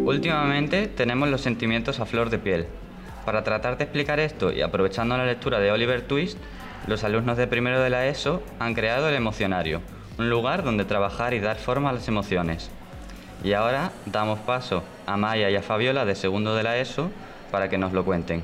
Últimamente tenemos los sentimientos a flor de piel. Para tratar de explicar esto y aprovechando la lectura de Oliver Twist, los alumnos de primero de la ESO han creado el emocionario, un lugar donde trabajar y dar forma a las emociones. Y ahora damos paso a Maya y a Fabiola de segundo de la ESO para que nos lo cuenten.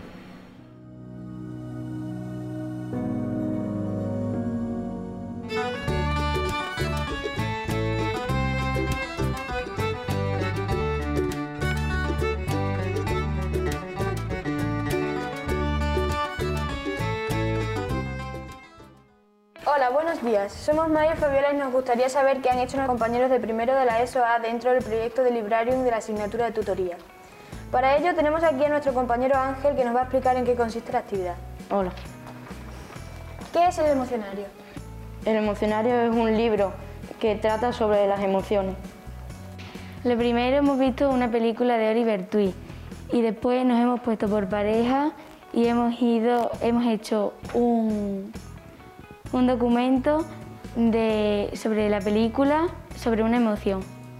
Hola, buenos días. Somos Maya y Fabiola y nos gustaría saber qué han hecho los compañeros de primero de la ESO A dentro del proyecto de Librarium de la asignatura de tutoría. Para ello tenemos aquí a nuestro compañero Ángel que nos va a explicar en qué consiste la actividad. Hola. ¿Qué es el emocionario? El emocionario es un libro que trata sobre las emociones. Lo primero hemos visto una película de Oliver Twist y después nos hemos puesto por pareja y hemos hecho un documento sobre la película, sobre una emoción.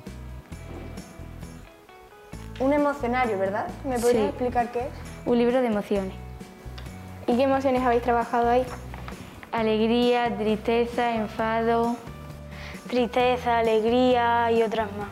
Un emocionario, ¿verdad? ¿Me podrías Sí. explicar qué es? Un libro de emociones. ¿Y qué emociones habéis trabajado ahí? Alegría, tristeza, enfado. Tristeza, alegría y otras más.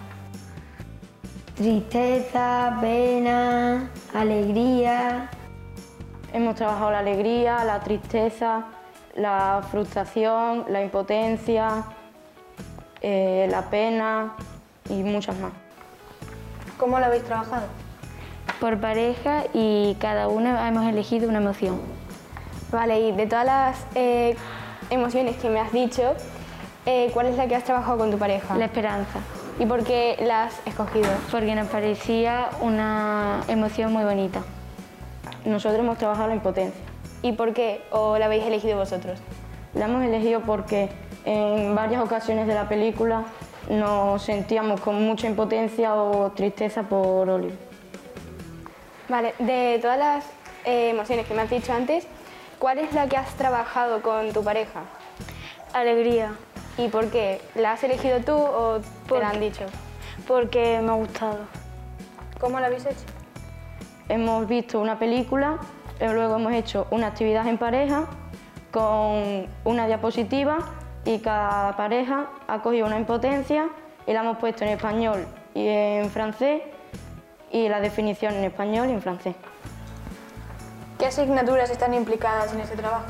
Tristeza, pena, alegría. Hemos trabajado la alegría, la tristeza, la frustración, la impotencia, la pena y muchas más. ¿Cómo lo habéis trabajado? Por pareja y cada uno hemos elegido una emoción. Vale, y de todas las emociones que me has dicho, ¿cuál es la que has trabajado con tu pareja? La esperanza, ¿Y por qué la has escogido? porque nos parecía una emoción muy bonita. Nosotros hemos trabajado la impotencia. ¿Y por qué? ¿O la habéis elegido vosotros? La hemos elegido porque en varias ocasiones de la película nos sentíamos con mucha impotencia o tristeza por Oliver. Vale, de todas las emociones que me has dicho antes, ¿cuál es la que has trabajado con tu pareja? Alegría, ¿Y por qué? ¿La has elegido tú o te la han dicho? porque me ha gustado. ¿Cómo la habéis hecho? Hemos visto una película, luego hemos hecho una actividad en pareja con una diapositiva y cada pareja ha cogido una impotencia y la hemos puesto en español y en francés y la definición en español y en francés. ¿Qué asignaturas están implicadas en este trabajo?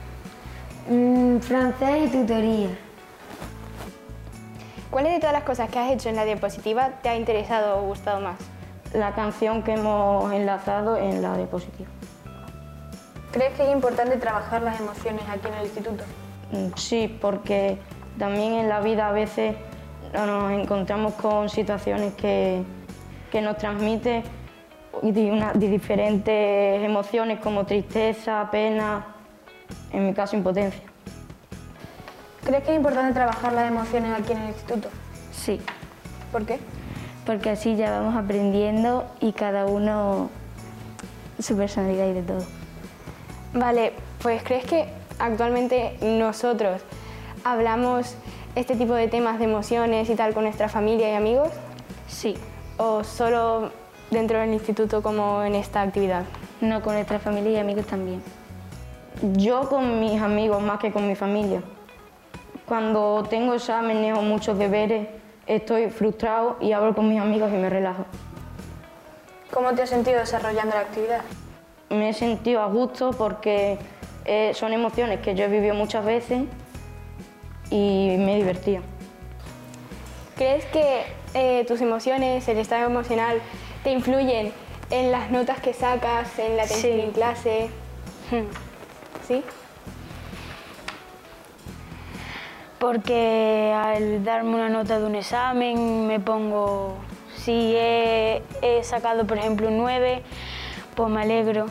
Francés y tutoría. ¿Cuáles de todas las cosas que has hecho en la diapositiva te ha interesado o gustado más? La canción que hemos enlazado en la diapositiva. ¿Crees que es importante trabajar las emociones aquí en el instituto? Sí, porque también en la vida a veces nos encontramos con situaciones que nos transmiten diferentes emociones como tristeza, pena, en mi caso impotencia. ¿Crees que es importante trabajar las emociones aquí en el instituto? Sí, ¿Por qué? porque así ya vamos aprendiendo y cada uno su personalidad y de todo. Vale, pues ¿crees que actualmente nosotros hablamos este tipo de temas de emociones y tal con nuestra familia y amigos? Sí, ¿O solo dentro del instituto como en esta actividad? no, con nuestra familia y amigos también. Yo con mis amigos más que con mi familia. Cuando tengo exámenes o muchos deberes estoy frustrado y hablo con mis amigos y me relajo. ¿Cómo te has sentido desarrollando la actividad? Me he sentido a gusto porque son emociones que yo he vivido muchas veces y me he divertido. ¿Crees que tus emociones, el estado emocional, te influyen en las notas que sacas, en la atención Sí. en clase? ¿Sí? Porque al darme una nota de un examen me pongo, si he sacado por ejemplo un 9, pues me alegro.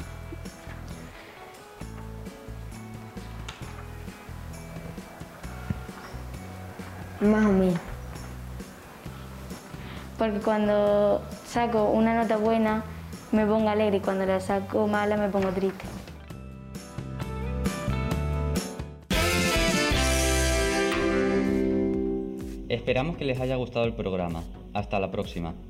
Más o menos. Porque cuando saco una nota buena me pongo alegre y cuando la saco mala me pongo triste. Esperamos que les haya gustado el programa. Hasta la próxima.